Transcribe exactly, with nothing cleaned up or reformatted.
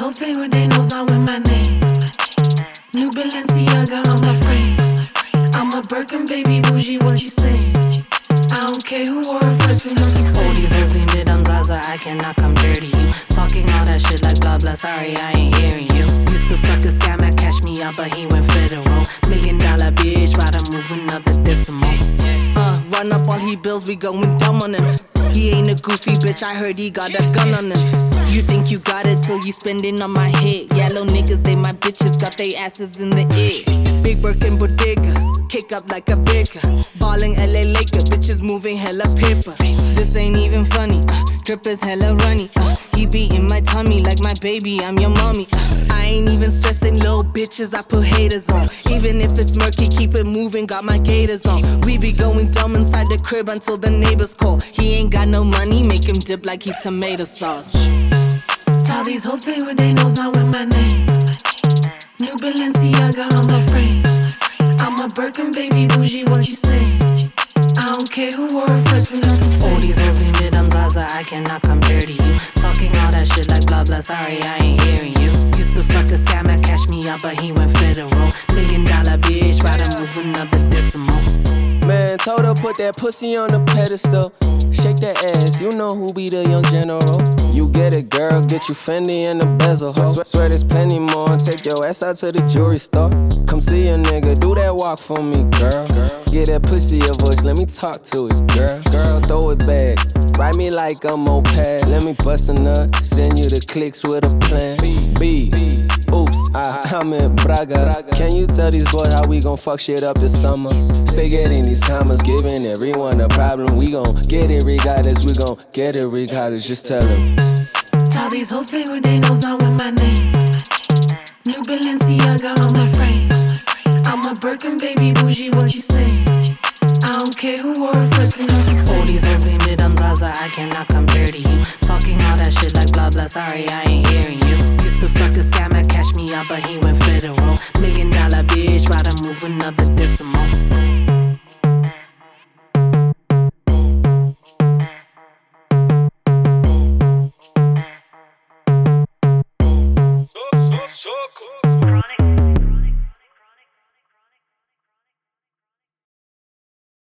hoes play with they nose, not with my name. New Balenciaga on my frame. I'm a Birkin baby, bougie, what you say? I don't care who wore it first, we know the same. All these hoes be mid, I'm Zaza, I cannot compare to you. Talking all that shit like blah blah, sorry I ain't hearing you. Used to fuck a scammer, cash me out, but he went federal. Million dollar bitch, rather move another decimal. Uh, run up all he bills, we going dumb on him. He ain't a goofy bitch, I heard he got a gun on him. You think you got it till you spending on my head. Yellow niggas, they my bitches, got they asses in the air. Big Birkin bodega, kick up like a baker. Ballin' L A Laker, bitches moving hella paper. This ain't even funny, uh, drip is hella runny. Uh, he be in my tummy like my baby, I'm your mommy. Uh, I ain't even stressing little bitches, I put haters on. Even if it's murky, keep it moving, got my gators on. We be going dumb inside the crib until the neighbors call. He ain't got no money, make him dip like he tomato sauce. Tell these hoes play with they nose, not with my name. New Balenciaga on my frame. I'm a Birkin baby, bougie, what you say? I don't care who wore it first, we know the same. All these hoes be mid, I'm Zaza, I cannot compare to you. Talking all that shit like blah blah, sorry I ain't hearing you. Used to fuck a scammer, cash me out, but he went federal. Million dollar bitch, rather move another decimal. Man, told her put that pussy on the pedestal. Shake that ass, you know who be the young general. You get it, girl, get you Fendi and the bezel. Swear, swear there's plenty more, take your ass out to the jewelry store. Come see a nigga, do that walk for me, girl. Get that pussy a voice, let me talk to it, girl. Girl, throw it back, ride me like a moped. Let me bust a nut, send you the clicks with a plan. B, oops, I, I'm in Braga. Can you tell these boys how we gon' fuck shit up this summer? Spaghetti in these commas, giving everyone a problem. We gon' get it regardless, we gon' get it regardless, just tell them. Tell these hoes play with they nose, not with my name. New Balenciaga on my frame. I'm a Birkin baby, bougie, what you say? I don't care who wore it first, we know the same. All these hoes be mid, I'm Zaza, I cannot compare to you. Talking all that shit like blah blah, sorry I ain't hearing you. Used to fuck a scammer, cash me out, but he went federal. Million dollar bitch, rather move another decimal.